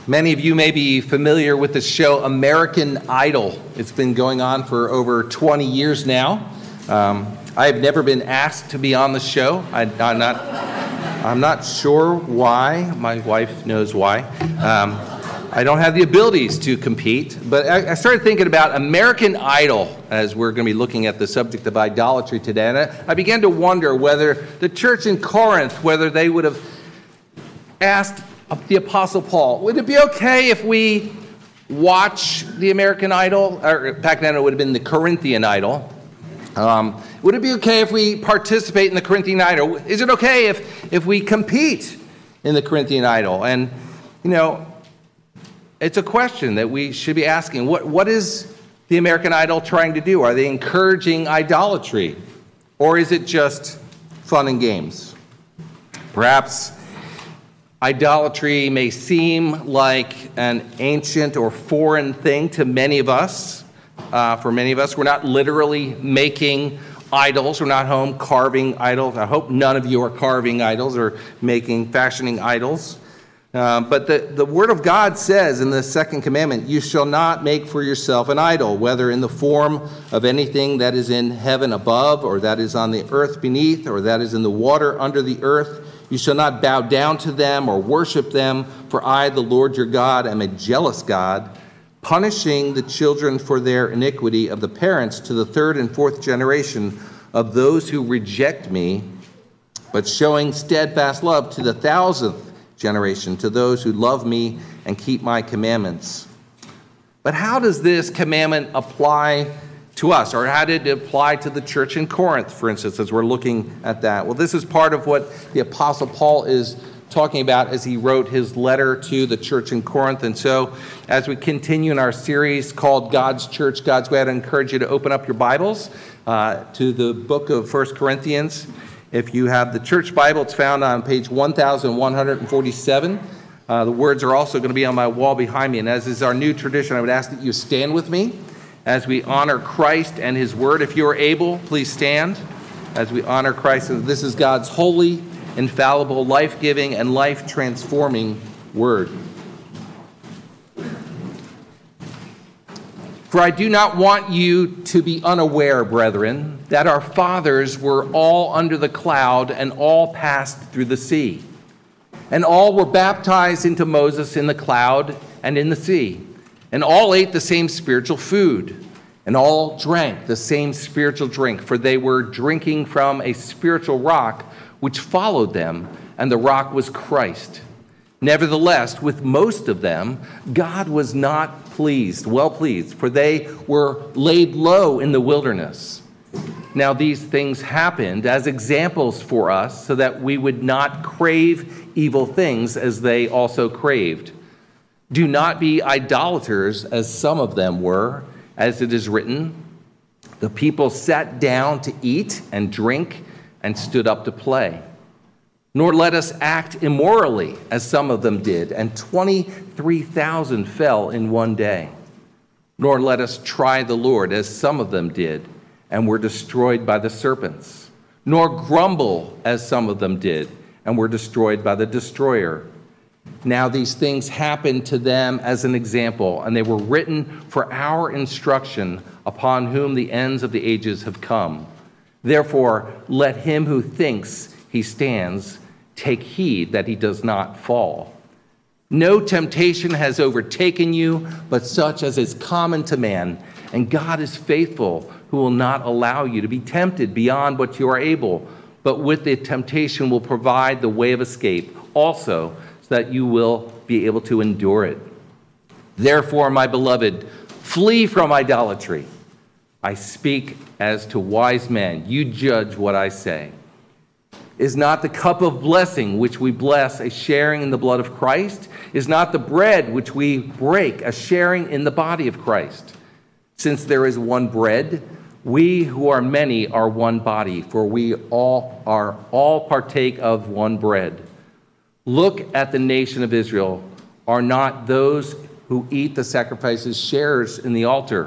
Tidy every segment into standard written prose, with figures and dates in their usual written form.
Many of you may be familiar with the show American Idol. It's been going on for over 20 years now. I have never been asked to be on the show. I'm not sure why. My wife knows why. I don't have the abilities to compete, but I started thinking about American Idol as we're going to be looking at the subject of idolatry today. And I began to wonder whether the church in Corinth, whether they would have asked the Apostle Paul, would it be okay if we watch the American Idol? Or back then it would have been the Corinthian Idol. Would it be okay if we participate in the Corinthian Idol? Is it okay if we compete in the Corinthian Idol? And, you know, it's a question that we should be asking. What is the American Idol trying to do? Are they encouraging idolatry? Or is it just fun and games? Perhaps idolatry may seem like an ancient or foreign thing to many of us. For many of us, we're not literally making idols. We're not home carving idols. I hope none of you are carving idols or fashioning idols. But the Word of God says in the second commandment, you shall not make for yourself an idol, whether in the form of anything that is in heaven above, or that is on the earth beneath, or that is in the water under the earth. You shall not bow down to them or worship them, for I, the Lord your God, am a jealous God, punishing the children for their iniquity of the parents to the third and fourth generation of those who reject me, but showing steadfast love to the 1,000th generation, to those who love me and keep my commandments. But how does this commandment apply to us, or how did it apply to the church in Corinth, for instance, as we're looking at that? Well, this is part of what the Apostle Paul is talking about as he wrote his letter to the church in Corinth. And so as we continue in our series called God's Church, God's Way, I'd encourage you to open up your Bibles to the book of 1 Corinthians. If you have the church Bible, it's found on page 1147. The words are also going to be on my wall behind me. And as is our new tradition, I would ask that you stand with me as we honor Christ and his word. If you are able, please stand as we honor Christ. And this is God's holy, infallible, life-giving, and life-transforming word. For I do not want you to be unaware, brethren, that our fathers were all under the cloud and all passed through the sea. And all were baptized into Moses in the cloud and in the sea. And all ate the same spiritual food. And all drank the same spiritual drink, for they were drinking from a spiritual rock which followed them, and the rock was Christ. Nevertheless, with most of them, God was not well pleased, for they were laid low in the wilderness. Now these things happened as examples for us, so that we would not crave evil things as they also craved. Do not be idolaters, as some of them were, as it is written, the people sat down to eat and drink and stood up to play. Nor let us act immorally, as some of them did, and 23,000 fell in one day. Nor let us try the Lord, as some of them did, and were destroyed by the serpents. Nor grumble, as some of them did, and were destroyed by the destroyer. Now these things happened to them as an example, and they were written for our instruction, upon whom the ends of the ages have come. Therefore, let him who thinks he stands take heed that he does not fall. No temptation has overtaken you, but such as is common to man. And God is faithful, who will not allow you to be tempted beyond what you are able, but with the temptation will provide the way of escape also, so that you will be able to endure it. Therefore, my beloved, flee from idolatry. I speak as to wise men. You judge what I say. Is not the cup of blessing which we bless a sharing in the blood of Christ? Is not the bread which we break a sharing in the body of Christ? Since there is one bread, we who are many are one body, for we all partake of one bread. Look at the nation of Israel. Are not those who eat the sacrifices sharers in the altar?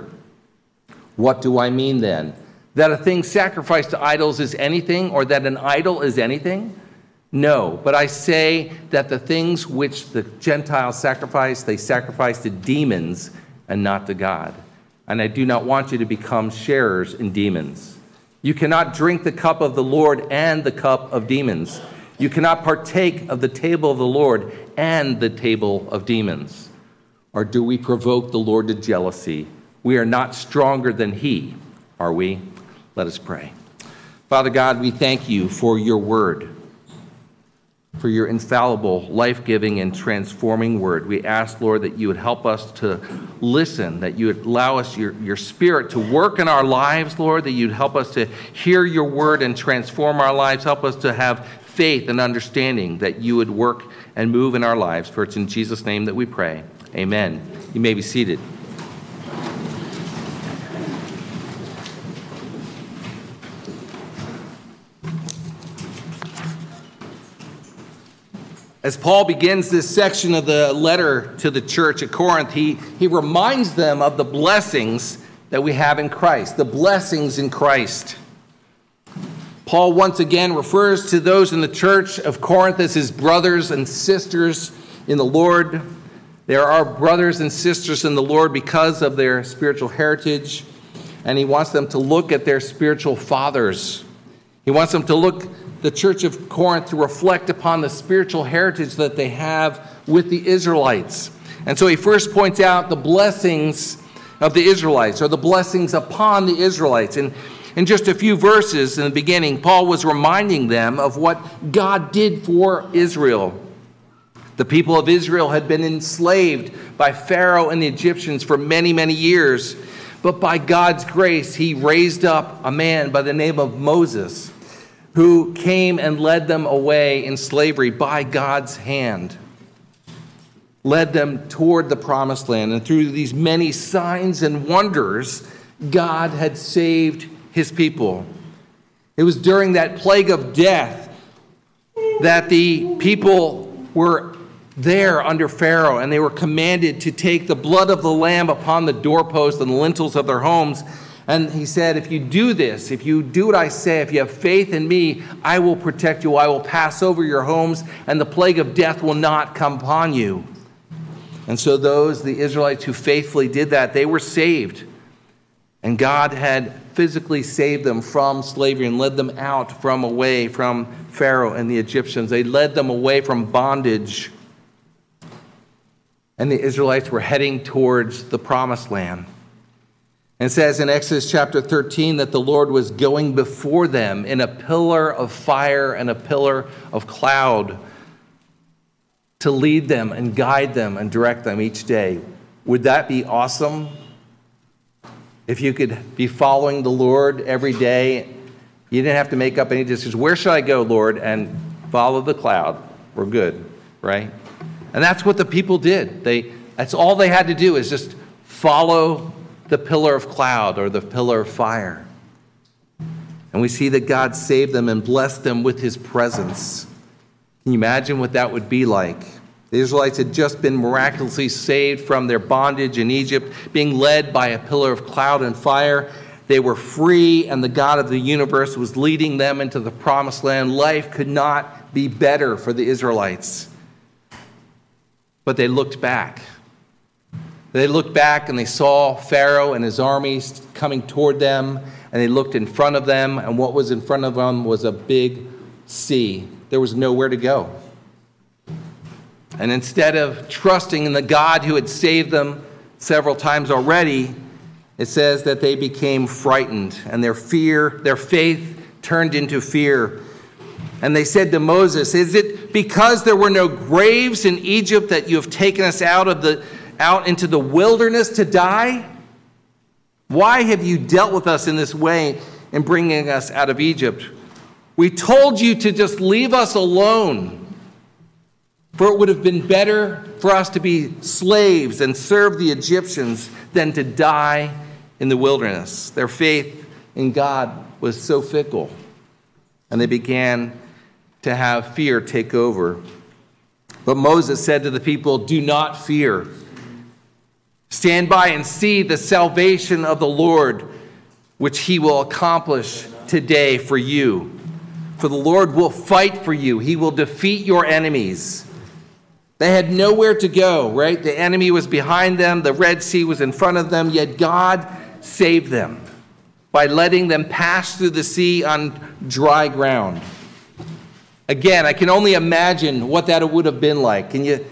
What do I mean then? That a thing sacrificed to idols is anything, or that an idol is anything? No, but I say that the things which the Gentiles sacrifice, they sacrifice to demons and not to God. And I do not want you to become sharers in demons. You cannot drink the cup of the Lord and the cup of demons. You cannot partake of the table of the Lord and the table of demons. Or do we provoke the Lord to jealousy? We are not stronger than he, are we? Let us pray. Father God, we thank you for your word, for your infallible, life-giving, and transforming word. We ask, Lord, that you would help us to listen, that you would allow us, your spirit, to work in our lives, Lord, that you'd help us to hear your word and transform our lives. Help us to have faith and understanding that you would work and move in our lives. For it's in Jesus' name that we pray. Amen. You may be seated. As Paul begins this section of the letter to the church at Corinth, he reminds them of the blessings that we have in Christ, the blessings in Christ. Paul once again refers to those in the church of Corinth as his brothers and sisters in the Lord. There are brothers and sisters in the Lord because of their spiritual heritage, and he wants them to look at their spiritual fathers. He wants them to look the church of Corinth to reflect upon the spiritual heritage that they have with the Israelites. And so he first points out the blessings of the Israelites, or the blessings upon the Israelites. And in just a few verses in the beginning, Paul was reminding them of what God did for Israel. The people of Israel had been enslaved by Pharaoh and the Egyptians for many, many years. But by God's grace, he raised up a man by the name of Moses, who came and led them away in slavery by God's hand, led them toward the promised land. And through these many signs and wonders, God had saved his people. It was during that plague of death that the people were there under Pharaoh, and they were commanded to take the blood of the lamb upon the doorposts and the lintels of their homes. And he said, if you do this, if you do what I say, if you have faith in me, I will protect you. I will pass over your homes, and the plague of death will not come upon you. And so the Israelites who faithfully did that, they were saved. And God had physically saved them from slavery and led them out from away from Pharaoh and the Egyptians. They led them away from bondage. And the Israelites were heading towards the promised land. And it says in Exodus chapter 13 that the Lord was going before them in a pillar of fire and a pillar of cloud to lead them and guide them and direct them each day. Would that be awesome? If you could be following the Lord every day, you didn't have to make up any decisions. Where should I go, Lord? And follow the cloud. We're good, right? And that's what the people did. That's all they had to do is just follow the pillar of cloud or the pillar of fire. And we see that God saved them and blessed them with his presence. Can you imagine what that would be like? The Israelites had just been miraculously saved from their bondage in Egypt, being led by a pillar of cloud and fire. They were free, and the God of the universe was leading them into the promised land. Life could not be better for the Israelites. But they looked back. They looked back and they saw Pharaoh and his armies coming toward them, and they looked in front of them, and what was in front of them was a big sea. There was nowhere to go. And instead of trusting in the God who had saved them several times already, it says that they became frightened, and their faith turned into fear. And they said to Moses, "Is it because there were no graves in Egypt that you have taken us out into the wilderness to die? Why have you dealt with us in this way in bringing us out of Egypt? We told you to just leave us alone, for it would have been better for us to be slaves and serve the Egyptians than to die in the wilderness." Their faith in God was so fickle, and they began to have fear take over. But Moses said to the people, "Do not fear. Stand by and see the salvation of the Lord, which he will accomplish today for you. for the Lord will fight for you. He will defeat your enemies. They had nowhere to go, right? The enemy was behind them. The Red Sea was in front of them. Yet God saved them by letting them pass through the sea on dry ground. Again, I can only imagine what that would have been like. Can you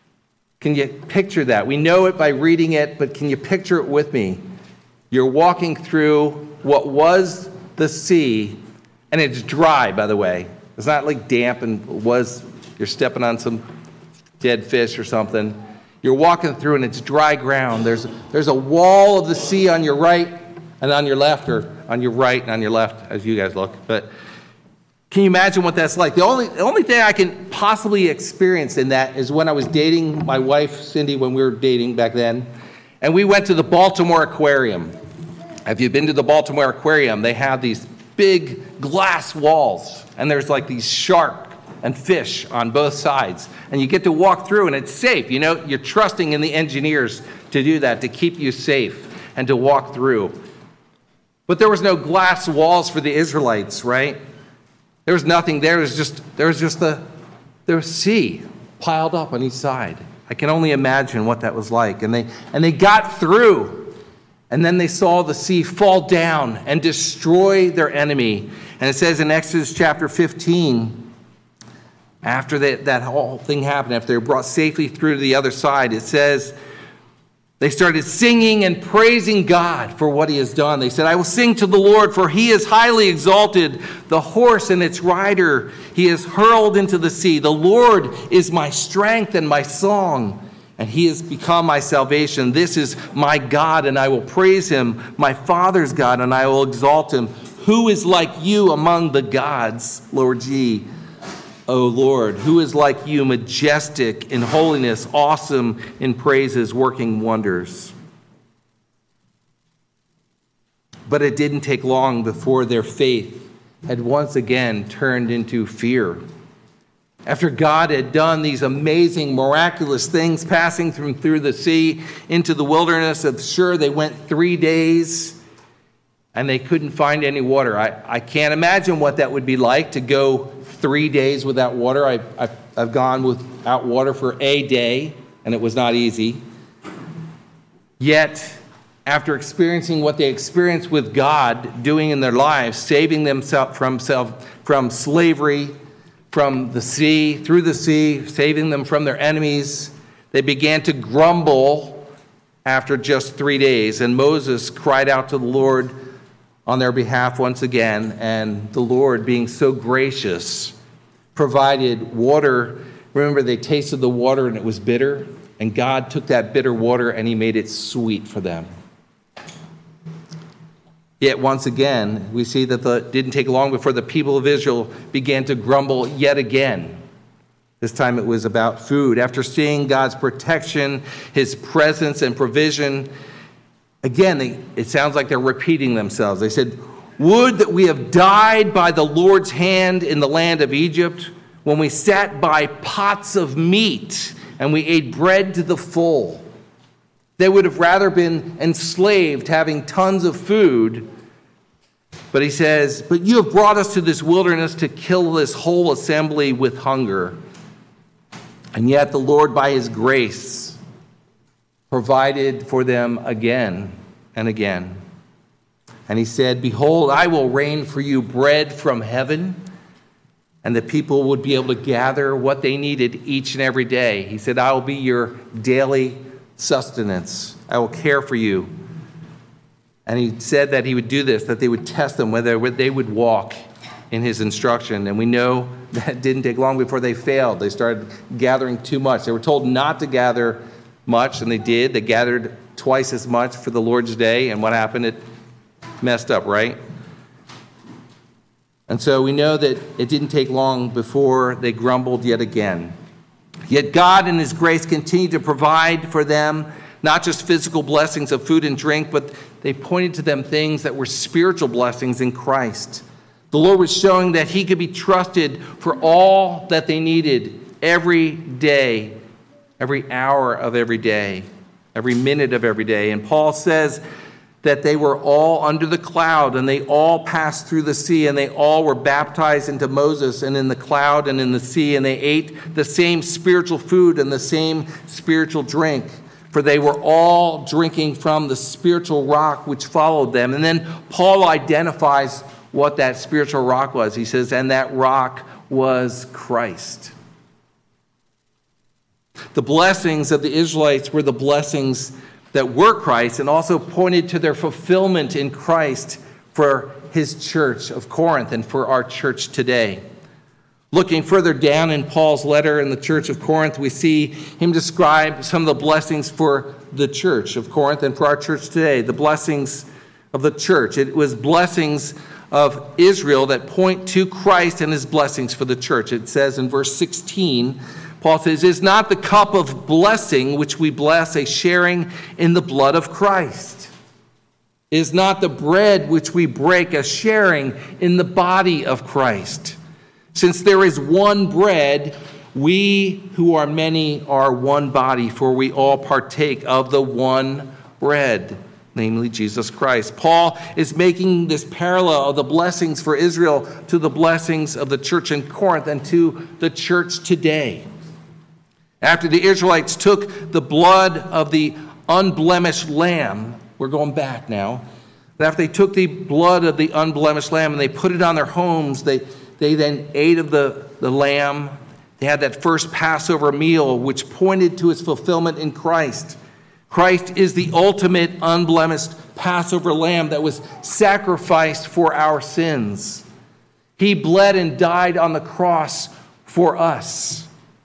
picture that? We know it by reading it, but can you picture it with me? You're walking through what was the sea, and it's dry, by the way. It's not like damp and you're stepping on some dead fish or something. You're walking through and it's dry ground. There's a wall of the sea on your right and on your left, or on your right and on your left as you guys look. But can you imagine what that's like? The only thing I can possibly experience in that is when I was dating my wife, Cindy, when we were dating back then, and we went to the Baltimore Aquarium. Have you been to the Baltimore Aquarium? They have these big glass walls, and there's like these shark and fish on both sides. And you get to walk through, and it's safe. You know, you're trusting in the engineers to do that, to keep you safe and to walk through. But there was no glass walls for the Israelites, right? There was nothing there. There was just the sea piled up on each side. I can only imagine what that was like. And they got through, and then they saw the sea fall down and destroy their enemy. And it says in Exodus chapter 15, after that whole thing happened, after they were brought safely through to the other side, it says they started singing and praising God for what he has done. They said, I will sing to the Lord, for he is highly exalted. The horse and its rider he has hurled into the sea. The Lord is my strength and my song, and he has become my salvation. This is my God, and I will praise him, my Father's God, and I will exalt him. Who is like you among the gods, Lord G? O Lord, who is like you, majestic in holiness, awesome in praises, working wonders. But it didn't take long before their faith had once again turned into fear. After God had done these amazing, miraculous things, passing through the sea into the wilderness of Shur, they went 3 days and they couldn't find any water. I can't imagine what that would be like to go 3 days without water. I've gone without water for a day, and it was not easy. Yet, after experiencing what they experienced with God doing in their lives, saving them from slavery, from the sea, through the sea, saving them from their enemies, they began to grumble after just 3 days. And Moses cried out to the Lord on their behalf once again, and the Lord, being so gracious, provided water. Remember, they tasted the water and it was bitter, and God took that bitter water and he made it sweet for them. Yet once again, we see that it didn't take long before the people of Israel began to grumble yet again. This time it was about food. After seeing God's protection, his presence and provision, again, it sounds like they're repeating themselves. They said, would that we have died by the Lord's hand in the land of Egypt, when we sat by pots of meat and we ate bread to the full. They would have rather been enslaved, having tons of food. But he says, but you have brought us to this wilderness to kill this whole assembly with hunger. And yet the Lord, by his grace, provided for them again and again. And he said, behold, I will rain for you bread from heaven, and the people would be able to gather what they needed each and every day. He said, I will be your daily sustenance. I will care for you. And he said that he would do this, that they would test them, whether they would walk in his instruction. And we know that didn't take long before they failed. They started gathering too much. They were told not to gather much, and they did. They gathered twice as much for the Lord's day, and what happened? It messed up, right? And so we know that it didn't take long before they grumbled yet again. Yet God in his grace continued to provide for them not just physical blessings of food and drink, but they pointed to them things that were spiritual blessings in Christ. The Lord was showing that he could be trusted for all that they needed every day, every hour of every day, every minute of every day. And Paul says that they were all under the cloud, and they all passed through the sea, and they all were baptized into Moses and in the cloud and in the sea, and they ate the same spiritual food and the same spiritual drink, for they were all drinking from the spiritual rock which followed them. And then Paul identifies what that spiritual rock was. He says, and that rock was Christ. The blessings of the Israelites were the blessings that were Christ, and also pointed to their fulfillment in Christ for his church of Corinth and for our church today. Looking further down in Paul's letter in the church of Corinth, we see him describe some of the blessings for the church of Corinth and for our church today. The blessings of the church. It was blessings of Israel that point to Christ and his blessings for the church. It says in verse 16, Paul says, is not the cup of blessing which we bless a sharing in the blood of Christ? Is not the bread which we break a sharing in the body of Christ? Since there is one bread, we who are many are one body, for we all partake of the one bread, namely Jesus Christ. Paul is making this parallel of the blessings for Israel to the blessings of the church in Corinth and to the church today. After the Israelites took the blood of the unblemished lamb, we're going back now, after they took the blood of the unblemished lamb and they put it on their homes, they then ate of the lamb. They had that first Passover meal, which pointed to its fulfillment in Christ. Christ is the ultimate unblemished Passover lamb that was sacrificed for our sins. He bled and died on the cross for us.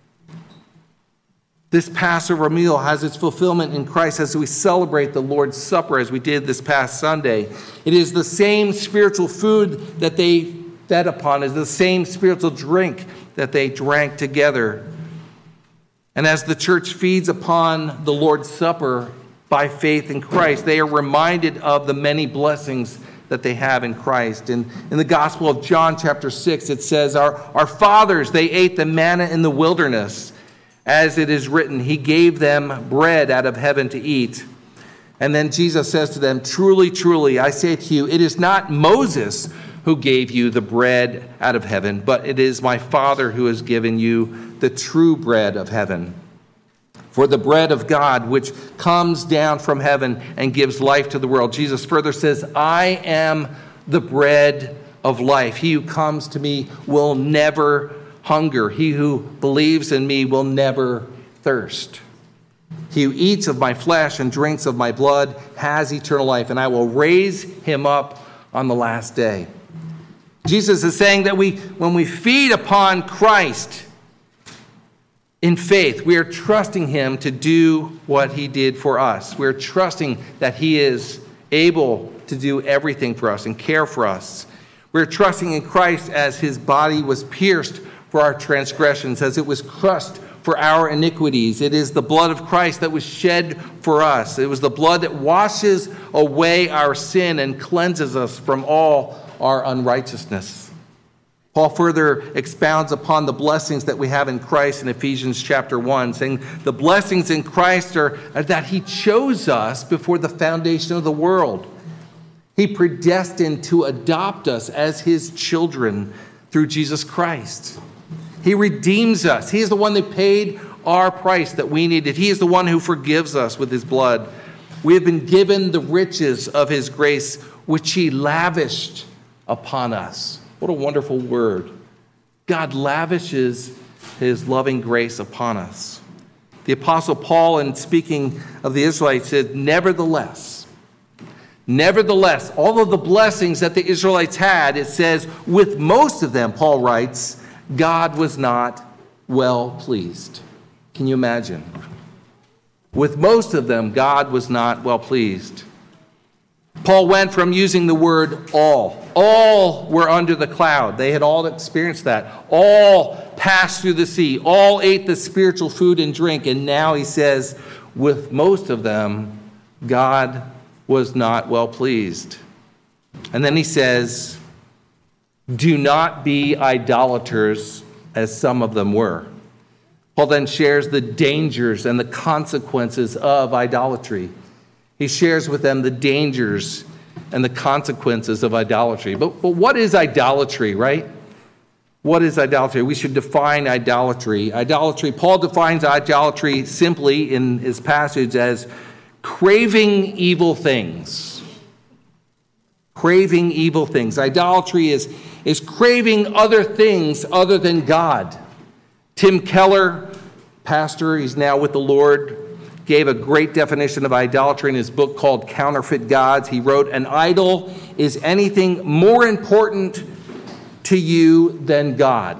This Passover meal has its fulfillment in Christ as we celebrate the Lord's Supper, as we did this past Sunday. It is the same spiritual food that they fed upon, is the same spiritual drink that they drank together. And as the church feeds upon the Lord's Supper by faith in Christ, they are reminded of the many blessings that they have in Christ. And in the Gospel of John chapter 6, it says, Our fathers, they ate the manna in the wilderness. As it is written, he gave them bread out of heaven to eat. And then Jesus says to them, truly, truly, I say to you, it is not Moses who gave you the bread out of heaven, but it is my Father who has given you the true bread of heaven. For the bread of God, which comes down from heaven and gives life to the world. Jesus further says, I am the bread of life. He who comes to me will never hunger. He who believes in me will never thirst. He who eats of my flesh and drinks of my blood has eternal life, and I will raise him up on the last day. Jesus is saying that when we feed upon Christ in faith, we are trusting him to do what he did for us. We're trusting that he is able to do everything for us and care for us. We're trusting in Christ as his body was pierced for our transgressions, as it was crushed for our iniquities. It is the blood of Christ that was shed for us. It was the blood that washes away our sin and cleanses us from all our unrighteousness. Paul further expounds upon the blessings that we have in Christ in Ephesians chapter 1, saying the blessings in Christ are that he chose us before the foundation of the world. He predestined to adopt us as his children through Jesus Christ. He redeems us. He is the one that paid our price that we needed. He is the one who forgives us with his blood. We have been given the riches of his grace, which he lavished upon us. What a wonderful word. God lavishes his loving grace upon us. The Apostle Paul, in speaking of the Israelites, said, Nevertheless, all of the blessings that the Israelites had, it says, with most of them, Paul writes, God was not well pleased. Can you imagine? With most of them, God was not well pleased. Paul went from using the word all. All were under the cloud. They had all experienced that. All passed through the sea. All ate the spiritual food and drink. And now he says, with most of them, God was not well pleased. And then he says, do not be idolaters as some of them were. Paul then shares the dangers and the consequences of idolatry. He shares with them the dangers and the consequences of idolatry. But what is idolatry, right? What is idolatry? We should define idolatry. Paul defines idolatry simply in his passage as craving evil things. Craving evil things. Idolatry is craving other things other than God. Tim Keller, pastor, he's now with the Lord, gave a great definition of idolatry in his book called Counterfeit Gods. He wrote, "An idol is anything more important to you than God."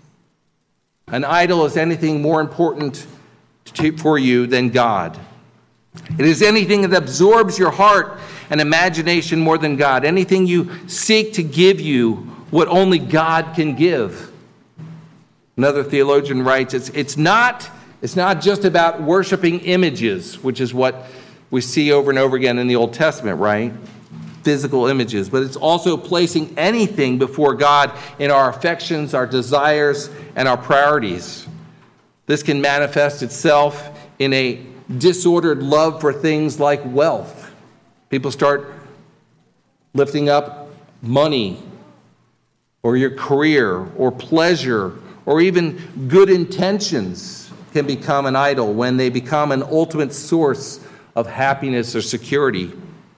An idol is anything more important for you than God. It is anything that absorbs your heart and imagination more than God. Anything you seek to give you what only God can give. Another theologian writes, it's not just about worshiping images, which is what we see over and over again in the Old Testament, right? Physical images. But it's also placing anything before God in our affections, our desires, and our priorities. This can manifest itself in a disordered love for things like wealth. People start lifting up money, or your career, or pleasure, or even good intentions can become an idol when they become an ultimate source of happiness or security.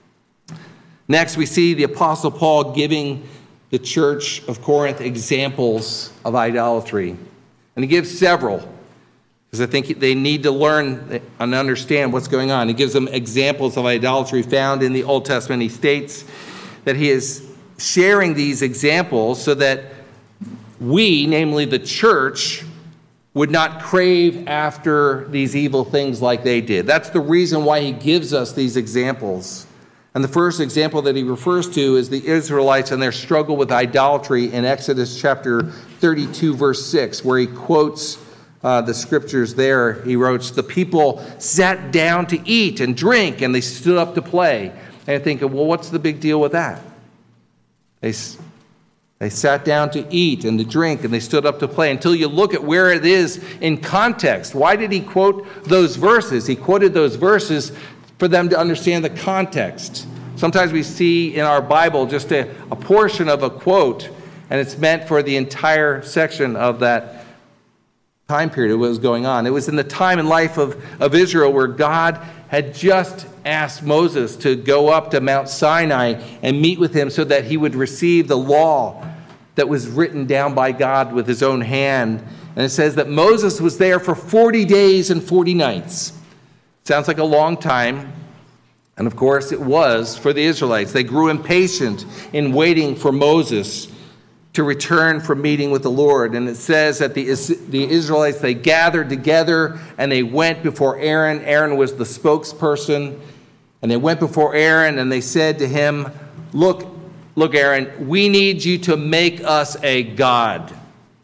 Next, we see the Apostle Paul giving the church of Corinth examples of idolatry. And he gives several, because I think they need to learn and understand what's going on. He gives them examples of idolatry found in the Old Testament. He states that he is sharing these examples so that we, namely the church, would not crave after these evil things like they did. That's the reason why he gives us these examples. And the first example that he refers to is the Israelites and their struggle with idolatry in Exodus chapter 32, verse 6, where he quotes the scriptures there. He wrote, "The people sat down to eat and drink, and they stood up to play." And I think, well, what's the big deal with that? They sat down to eat and to drink, and they stood up to play, until you look at where it is in context. Why did he quote those verses? He quoted those verses for them to understand the context. Sometimes we see in our Bible just a portion of a quote, and it's meant for the entire section of that time period, what was going on. It was in the time and life of Israel where God had just asked Moses to go up to Mount Sinai and meet with him so that he would receive the law that was written down by God with his own hand. And it says that Moses was there for 40 days and 40 nights. Sounds like a long time. And of course it was for the Israelites. They grew impatient in waiting for Moses to return from meeting with the Lord. And it says that the Israelites, they gathered together and they went before Aaron. Aaron was the spokesperson. And they went before Aaron and they said to him, Look, Aaron, we need you to make us a god."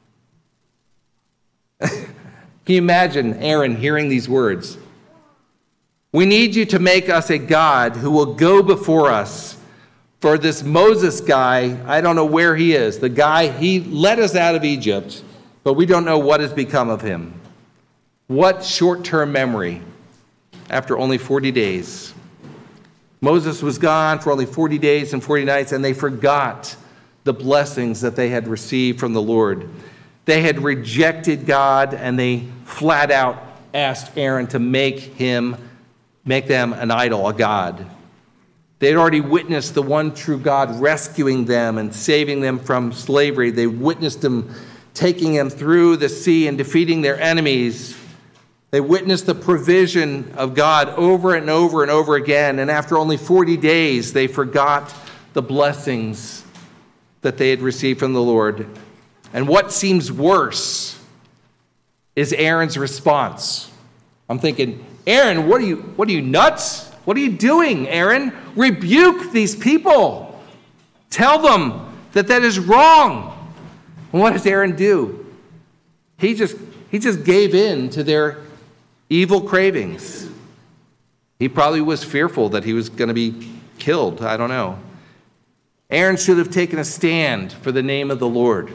Can you imagine Aaron hearing these words? "We need you to make us a god who will go before us. For this Moses guy, I don't know where he is. The guy, he led us out of Egypt, but we don't know what has become of him." What short-term memory after only 40 days. Moses was gone for only 40 days and 40 nights, and they forgot the blessings that they had received from the Lord. They had rejected God, and they flat out asked Aaron to make them an idol, a god. They had already witnessed the one true God rescuing them and saving them from slavery. They witnessed him taking them through the sea and defeating their enemies. They witnessed the provision of God over and over and over again. And after only 40 days, they forgot the blessings that they had received from the Lord. And what seems worse is Aaron's response. I'm thinking, Aaron, what are you nuts? What are you doing, Aaron? Rebuke these people. Tell them that is wrong. And what does Aaron do? He just gave in to their evil cravings. He probably was fearful that he was going to be killed. I don't know. Aaron should have taken a stand for the name of the Lord.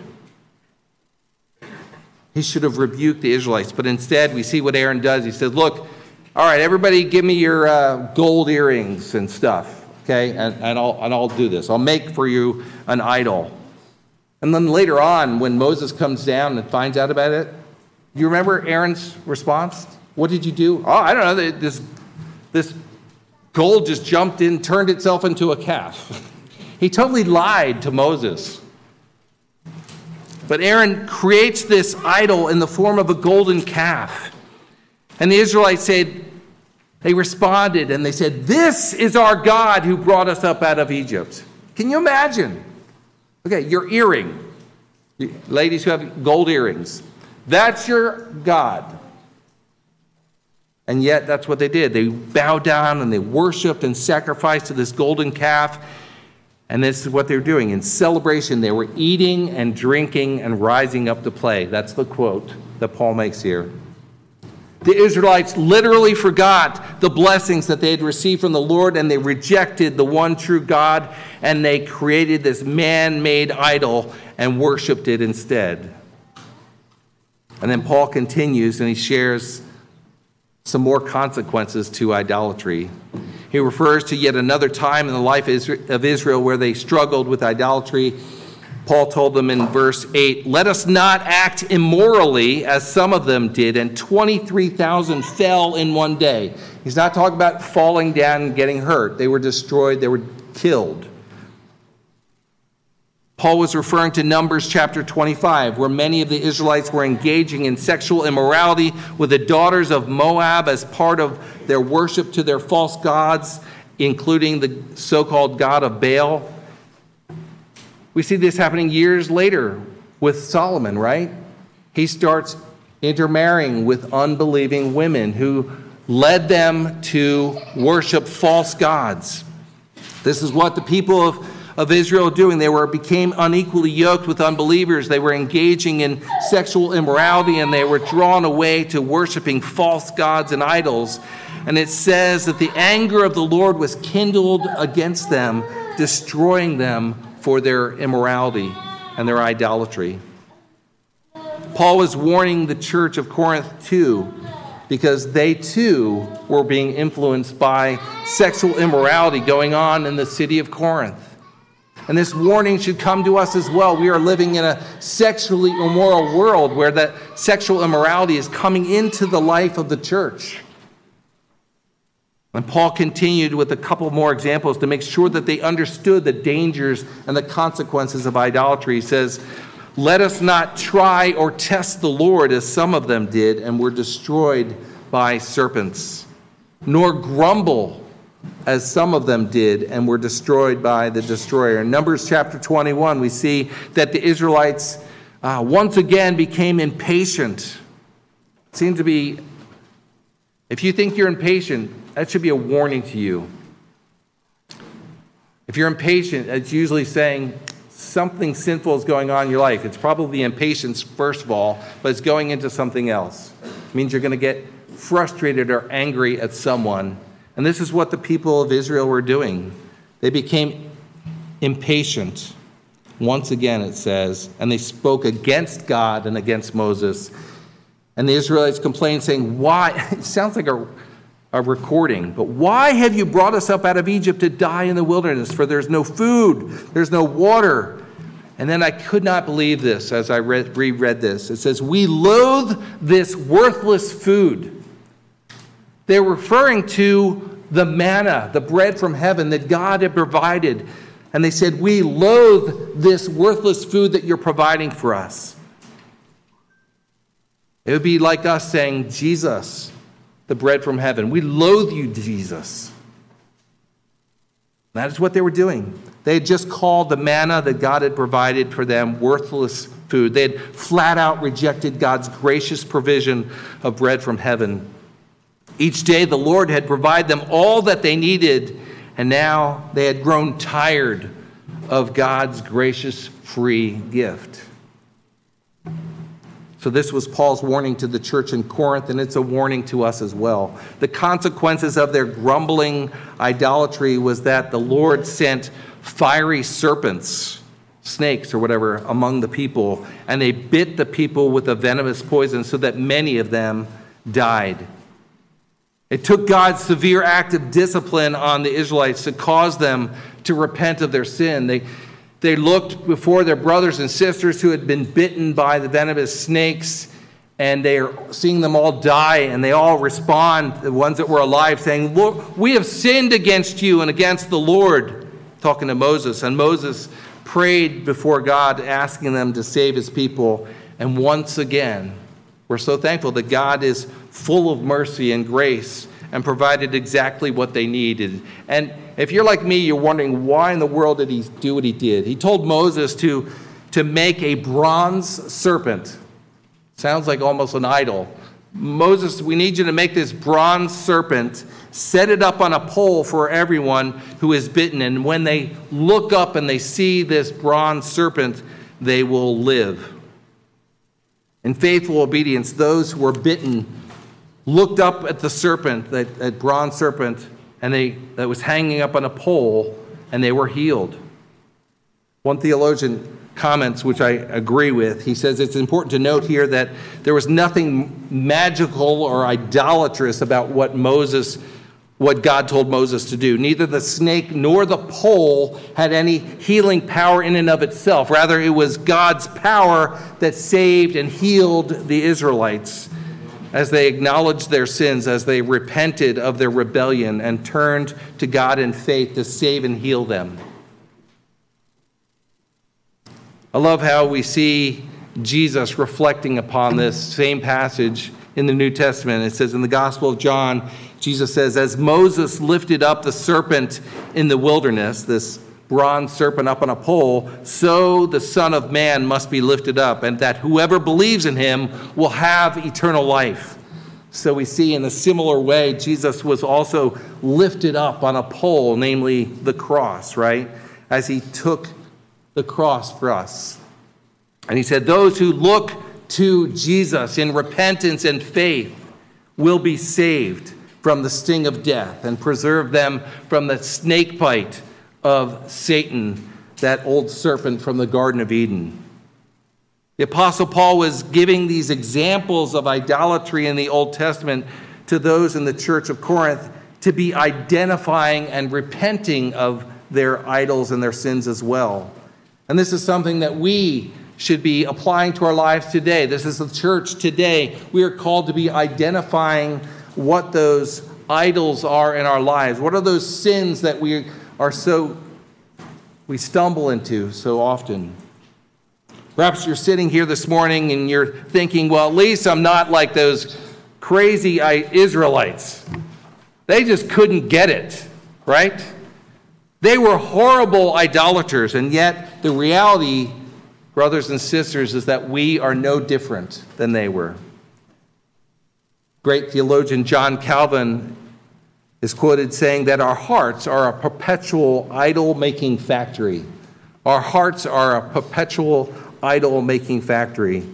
He should have rebuked the Israelites. But instead, we see what Aaron does. He says, "Look, All right, everybody give me your gold earrings and stuff, okay? And I'll do this. I'll make for you an idol. And then later on, when Moses comes down and finds out about it, you remember Aaron's response? What did you do? Oh, I don't know. This gold just jumped in, turned itself into a calf. He totally lied to Moses. But Aaron creates this idol in the form of a golden calf. And the Israelites they responded and they said, "This is our God who brought us up out of Egypt." Can you imagine? Okay, your earring. Ladies who have gold earrings. That's your God. And yet that's what they did. They bowed down and they worshiped and sacrificed to this golden calf. And this is what they were doing. In celebration, they were eating and drinking and rising up to play. That's the quote that Paul makes here. The Israelites literally forgot the blessings that they had received from the Lord, and they rejected the one true God, and they created this man-made idol and worshiped it instead. And then Paul continues and he shares some more consequences to idolatry. He refers to yet another time in the life of Israel where they struggled with idolatry. Paul told them in verse 8, "Let us not act immorally as some of them did, and 23,000 fell in one day." He's not talking about falling down and getting hurt. They were destroyed. They were killed. Paul was referring to Numbers chapter 25, where many of the Israelites were engaging in sexual immorality with the daughters of Moab as part of their worship to their false gods, including the so-called god of Baal. We see this happening years later with Solomon, right? He starts intermarrying with unbelieving women who led them to worship false gods. This is what the people of Israel were doing. They became unequally yoked with unbelievers. They were engaging in sexual immorality, and they were drawn away to worshiping false gods and idols. And it says that the anger of the Lord was kindled against them, destroying them for their immorality and their idolatry. Paul was warning the church of Corinth too, because they too were being influenced by sexual immorality going on in the city of Corinth. And this warning should come to us as well. We are living in a sexually immoral world where that sexual immorality is coming into the life of the church. And Paul continued with a couple more examples to make sure that they understood the dangers and the consequences of idolatry. He says, "Let us not try or test the Lord as some of them did and were destroyed by serpents, nor grumble as some of them did and were destroyed by the destroyer." In Numbers chapter 21, we see that the Israelites once again became impatient. It seemed to be, if you think you're impatient, that should be a warning to you. If you're impatient, it's usually saying something sinful is going on in your life. It's probably impatience, first of all, but it's going into something else. It means you're going to get frustrated or angry at someone. And this is what the people of Israel were doing. They became impatient. Once again, it says, and they spoke against God and against Moses. And the Israelites complained, saying, "Why?" It sounds like a recording, but "Why have you brought us up out of Egypt to die in the wilderness? For there's no food, there's no water." And then I could not believe this as I reread this. It says, "We loathe this worthless food." They're referring to the manna, the bread from heaven that God had provided. And they said, "We loathe this worthless food that you're providing for us." It would be like us saying, "Jesus, the bread from heaven. We loathe you, Jesus." That is what they were doing. They had just called the manna that God had provided for them worthless food. They had flat out rejected God's gracious provision of bread from heaven. Each day the Lord had provided them all that they needed, and now they had grown tired of God's gracious free gift. So this was Paul's warning to the church in Corinth, and it's a warning to us as well. The consequences of their grumbling idolatry was that the Lord sent fiery serpents, snakes or whatever, among the people, and they bit the people with a venomous poison so that many of them died. It took God's severe act of discipline on the Israelites to cause them to repent of their sin. They looked before their brothers and sisters who had been bitten by the venomous snakes, and they are seeing them all die, and they all respond, the ones that were alive, saying, "Lord, we have sinned against you and against the Lord," talking to Moses. And Moses prayed before God, asking them to save his people. And once again, we're so thankful that God is full of mercy and grace and provided exactly what they needed. And if you're like me, you're wondering, why in the world did he do what he did? He told Moses to make a bronze serpent. Sounds like almost an idol. Moses, we need you to make this bronze serpent, set it up on a pole for everyone who is bitten. And when they look up and they see this bronze serpent, they will live. In faithful obedience, those who were bitten looked up at the serpent, that bronze serpent, and that was hanging up on a pole, and they were healed. One theologian comments, which I agree with. He says it's important to note here that there was nothing magical or idolatrous about what God told Moses to do. Neither the snake nor the pole had any healing power in and of itself. Rather, it was God's power that saved and healed the Israelites as they acknowledged their sins, as they repented of their rebellion and turned to God in faith to save and heal them. I love how we see Jesus reflecting upon this same passage in the New Testament. It says in the Gospel of John, Jesus says, "As Moses lifted up the serpent in the wilderness," this bronze serpent up on a pole, "so the Son of Man must be lifted up, and that whoever believes in him will have eternal life." So we see in a similar way, Jesus was also lifted up on a pole, namely the cross, right? As he took the cross for us. And he said, those who look to Jesus in repentance and faith will be saved from the sting of death and preserve them from the snake bite of Satan, that old serpent from the Garden of Eden. The Apostle Paul was giving these examples of idolatry in the Old Testament to those in the church of Corinth to be identifying and repenting of their idols and their sins as well. And this is something that we should be applying to our lives today. This is the church today. We are called to be identifying what those idols are in our lives. What are those sins that we stumble into so often? Perhaps you're sitting here this morning and you're thinking, well, at least I'm not like those crazy Israelites. They just couldn't get it, right? They were horrible idolaters, and yet the reality, brothers and sisters, is that we are no different than they were. Great theologian John Calvin is quoted saying that our hearts are a perpetual idol-making factory. Our hearts are a perpetual idol-making factory.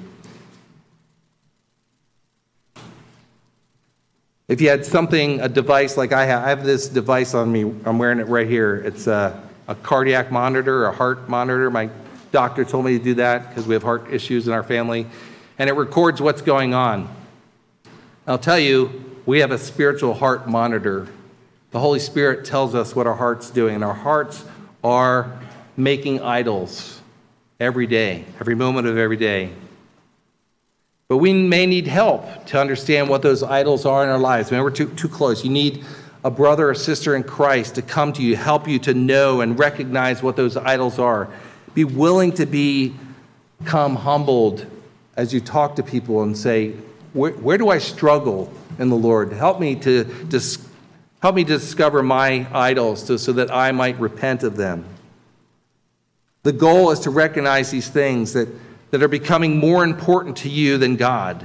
If you had a device like I have this device on me, I'm wearing it right here. It's a cardiac monitor, a heart monitor. My doctor told me to do that because we have heart issues in our family. And it records what's going on. I'll tell you, we have a spiritual heart monitor. The Holy Spirit tells us what our heart's doing. And our hearts are making idols every day, every moment of every day. But we may need help to understand what those idols are in our lives. Maybe we're too close. You need a brother or sister in Christ to come to you, help you to know and recognize what those idols are. Be willing to become humbled as you talk to people and say, where do I struggle in the Lord? Help me to discover my idols so that I might repent of them. The goal is to recognize these things that are becoming more important to you than God.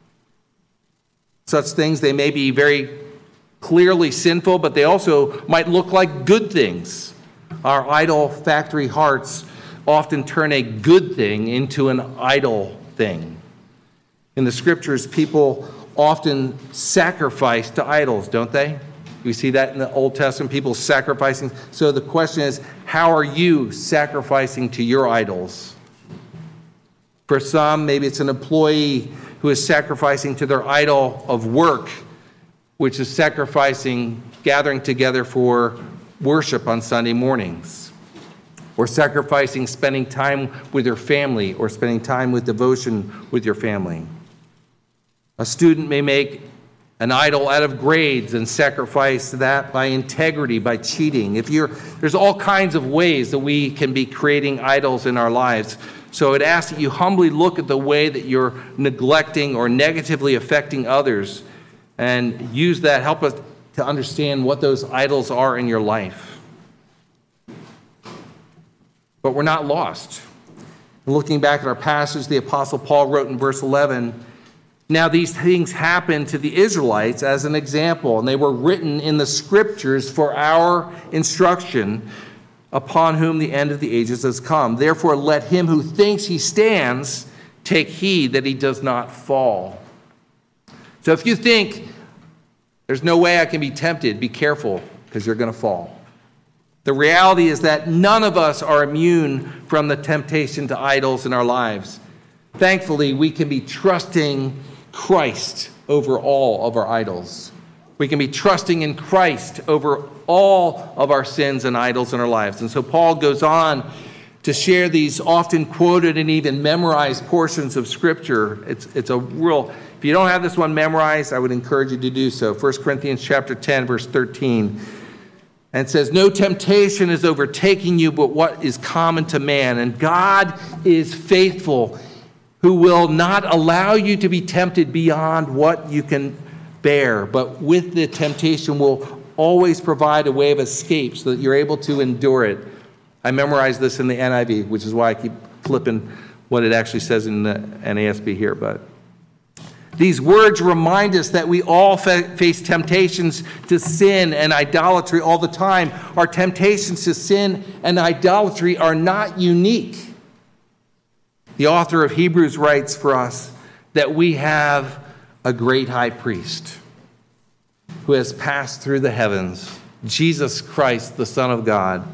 Such things, they may be very clearly sinful, but they also might look like good things. Our idol factory hearts often turn a good thing into an idol thing. In the scriptures, people often sacrifice to idols, don't they? We see that in the Old Testament, people sacrificing. So the question is, how are you sacrificing to your idols? For some, maybe it's an employee who is sacrificing to their idol of work which is gathering together for worship on Sunday mornings, or sacrificing spending time with your family, or spending time with devotion with your family. A student may make an idol out of grades and sacrifice that by integrity, by cheating. There's all kinds of ways that we can be creating idols in our lives. So I'd ask that you humbly look at the way that you're neglecting or negatively affecting others, and use that, help us to understand what those idols are in your life. But we're not lost. Looking back at our passage, the Apostle Paul wrote in verse 11, "Now these things happened to the Israelites as an example, and they were written in the Scriptures for our instruction, upon whom the end of the ages has come. Therefore let him who thinks he stands take heed that he does not fall." So if you think, there's no way I can be tempted, be careful, because you're going to fall. The reality is that none of us are immune from the temptation to idols in our lives. Thankfully, we can be trusting Christ over all of our idols. We can be trusting in Christ over all of our sins and idols in our lives. And so Paul goes on to share these often quoted and even memorized portions of Scripture. It's a real, if you don't have this one memorized, I would encourage you to do so. 1 Corinthians chapter 10, verse 13. And it says, "No temptation is overtaking you but what is common to man. And God is faithful, who will not allow you to be tempted beyond what you can bear. But with the temptation will always provide a way of escape so that you're able to endure it." I memorized this in the NIV, which is why I keep flipping what it actually says in the NASB here. But these words remind us that we all face temptations to sin and idolatry all the time. Our temptations to sin and idolatry are not unique. The author of Hebrews writes for us that we have a great high priest who has passed through the heavens, Jesus Christ, the Son of God,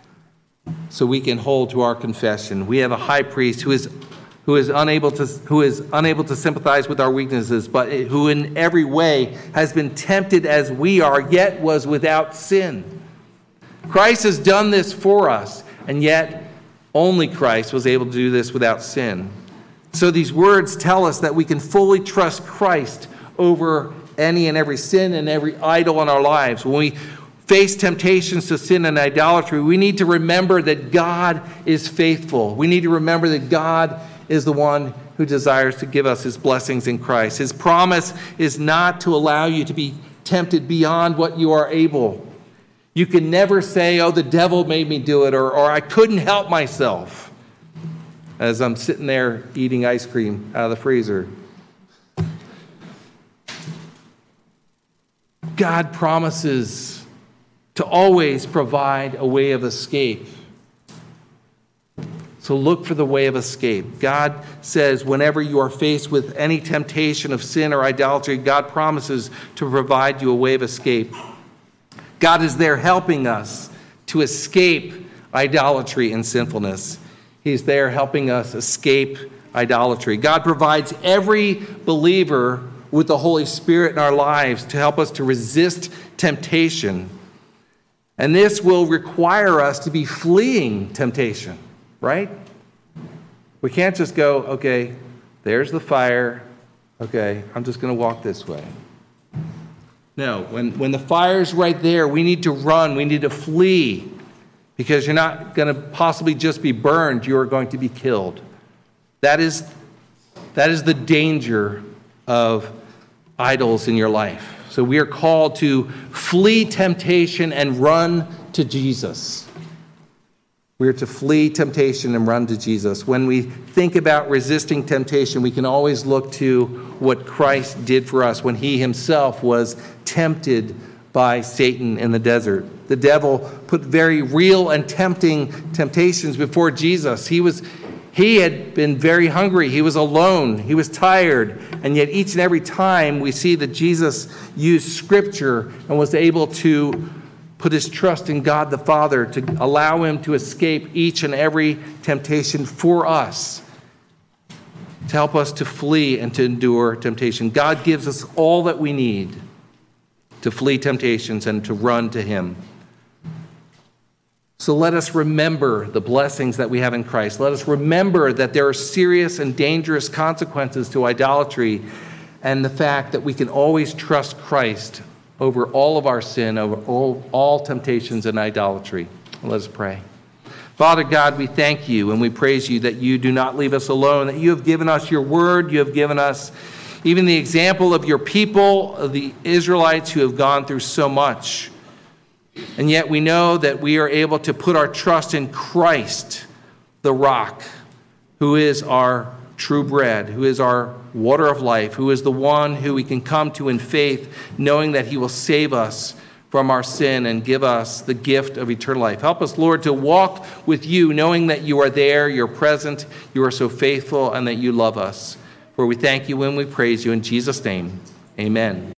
so we can hold to our confession. We have a high priest who is unable to sympathize with our weaknesses, but who in every way has been tempted as we are, yet was without sin. Christ has done this for us, and yet only Christ was able to do this without sin. So these words tell us that we can fully trust Christ over any and every sin and every idol in our lives. When we face temptations to sin and idolatry, we need to remember that God is faithful. We need to remember that God is the one who desires to give us his blessings in Christ. His promise is not to allow you to be tempted beyond what you are able. You can never say, "Oh, the devil made me do it," or "I couldn't help myself," as I'm sitting there eating ice cream out of the freezer. God promises to always provide a way of escape. So look for the way of escape. God says whenever you are faced with any temptation of sin or idolatry, God promises to provide you a way of escape. God is there helping us to escape idolatry and sinfulness. He's there helping us escape idolatry. God provides every believer with the Holy Spirit in our lives to help us to resist temptation. And this will require us to be fleeing temptation, right? We can't just go, "Okay, there's the fire. Okay, I'm just going to walk this way." No, when the fire's right there, we need to run. We need to flee, because you're not going to possibly just be burned. You are going to be killed. That is the danger of idols in your life. So we are called to flee temptation and run to Jesus. We are to flee temptation and run to Jesus. When we think about resisting temptation, we can always look to what Christ did for us when he himself was tempted by Satan in the desert. The devil put very real and tempting temptations before Jesus. He had been very hungry. He was alone. He was tired. And yet each and every time we see that Jesus used Scripture and was able to put his trust in God the Father to allow him to escape each and every temptation for us, to help us to flee and to endure temptation. God gives us all that we need. to flee temptations and to run to him. So let us remember the blessings that we have in Christ. Let us remember that there are serious and dangerous consequences to idolatry, and the fact that we can always trust Christ over all of our sin, over all temptations and idolatry. Let us pray. Father God, we thank you and we praise you that you do not leave us alone, that you have given us your word, you have given us even the example of your people, of the Israelites who have gone through so much. And yet we know that we are able to put our trust in Christ, the rock, who is our true bread, who is our water of life, who is the one who we can come to in faith, knowing that he will save us from our sin and give us the gift of eternal life. Help us, Lord, to walk with you, knowing that you are there, you're present, you are so faithful, and that you love us. For we thank you and we praise you in Jesus' name. Amen.